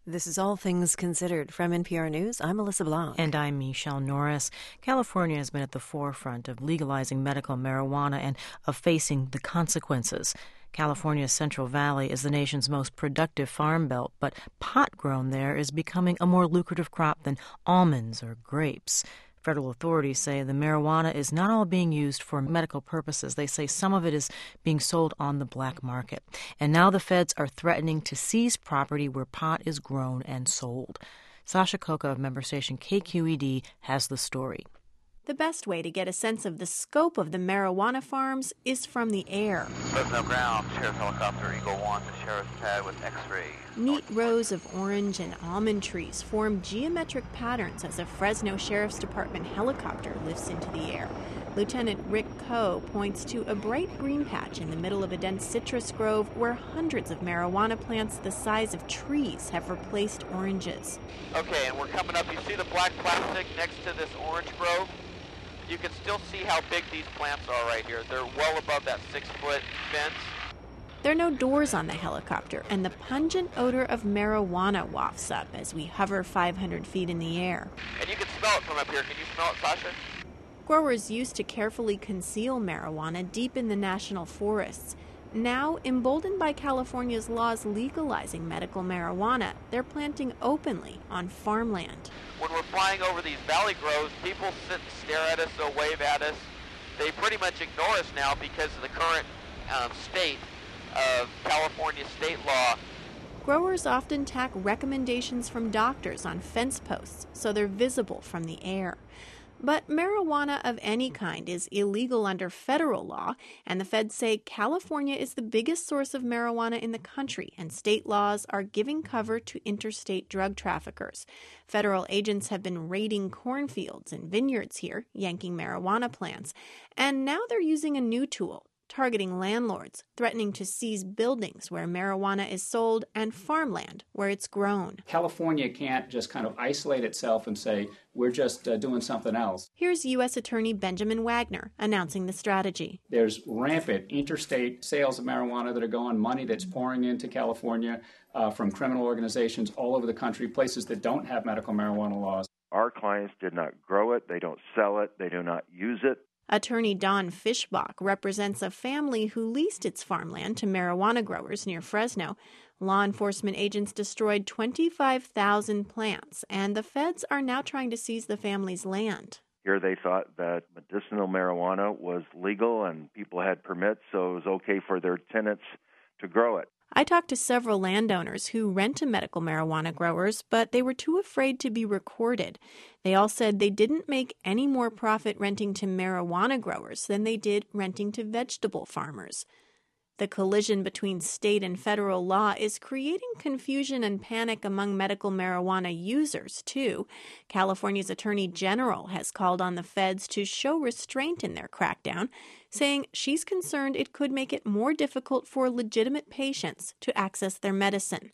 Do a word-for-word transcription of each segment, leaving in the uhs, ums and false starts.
This is All Things Considered from N P R News. I'm Melissa Blanc. And I'm Michelle Norris. California has been at the forefront of legalizing medical marijuana and of facing the consequences. California's Central Valley is the nation's most productive farm belt, but pot grown there is becoming a more lucrative crop than almonds or grapes. Federal authorities say the marijuana is not all being used for medical purposes. They say some of it is being sold on the black market. And now the feds are threatening to seize property where pot is grown and sold. Sasha Khokha of member station K Q E D has the story. The best way to get a sense of the scope of the marijuana farms is from the air. Fresno ground, Sheriff's helicopter, Eagle one to Sheriff's pad with X-ray. Neat rows of orange and almond trees form geometric patterns as a Fresno Sheriff's Department helicopter lifts into the air. Lieutenant Rick Coe points to a bright green patch in the middle of a dense citrus grove where hundreds of marijuana plants the size of trees have replaced oranges. Okay, and we're coming up. You see the black plastic next to this orange grove? You can still see how big these plants are right here. They're well above that six-foot fence. There are no doors on the helicopter, and the pungent odor of marijuana wafts up as we hover five hundred feet in the air. And you can smell it from up here. Can you smell it, Sasha? Growers used to carefully conceal marijuana deep in the national forests. Now, emboldened by California's laws legalizing medical marijuana, they're planting openly on farmland. When we're flying over these valley groves, people sit and stare at us, they'll wave at us. They pretty much ignore us now because of the current um, state of California state law. Growers often tack recommendations from doctors on fence posts so they're visible from the air. But marijuana of any kind is illegal under federal law, and the feds say California is the biggest source of marijuana in the country, and state laws are giving cover to interstate drug traffickers. Federal agents have been raiding cornfields and vineyards here, yanking marijuana plants, and now they're using a new tool, targeting landlords, threatening to seize buildings where marijuana is sold and farmland where it's grown. California can't just kind of isolate itself and say, we're just uh, doing something else. Here's U S Attorney Benjamin Wagner announcing the strategy. There's rampant interstate sales of marijuana that are going, money that's pouring into California uh, from criminal organizations all over the country, places that don't have medical marijuana laws. Our clients did not grow it, they don't sell it, they do not use it. Attorney Don Fischbach represents a family who leased its farmland to marijuana growers near Fresno. Law enforcement agents destroyed twenty-five thousand plants, and the feds are now trying to seize the family's land. Here they thought that medicinal marijuana was legal and people had permits, so it was okay for their tenants to grow it. I talked to several landowners who rent to medical marijuana growers, but they were too afraid to be recorded. They all said they didn't make any more profit renting to marijuana growers than they did renting to vegetable farmers. The collision between state and federal law is creating confusion and panic among medical marijuana users, too. California's Attorney General has called on the feds to show restraint in their crackdown, saying she's concerned it could make it more difficult for legitimate patients to access their medicine.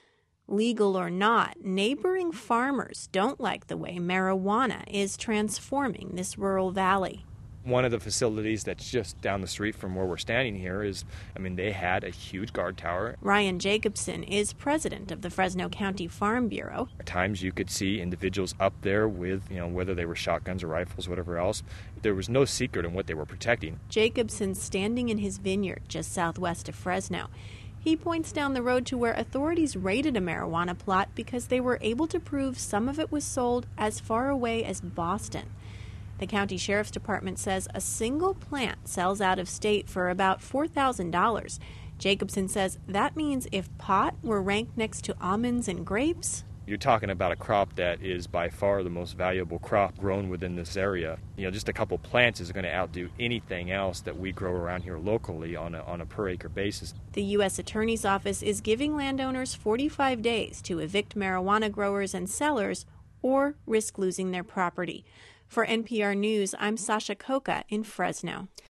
Legal or not, neighboring farmers don't like the way marijuana is transforming this rural valley. One of the facilities that's just down the street from where we're standing here is, I mean, they had a huge guard tower. Ryan Jacobson is president of the Fresno County Farm Bureau. At times you could see individuals up there with, you know, whether they were shotguns or rifles, whatever else. There was no secret in what they were protecting. Jacobson's standing in his vineyard just southwest of Fresno. He points down the road to where authorities raided a marijuana plot because they were able to prove some of it was sold as far away as Boston. The county sheriff's department says a single plant sells out of state for about four thousand dollars. Jacobson says that means if pot were ranked next to almonds and grapes, you're talking about a crop that is by far the most valuable crop grown within this area. You know, just a couple plants is going to outdo anything else that we grow around here locally on a, on a per acre basis. The U S Attorney's Office is giving landowners forty-five days to evict marijuana growers and sellers or risk losing their property. For N P R News, I'm Sasha Khokha in Fresno.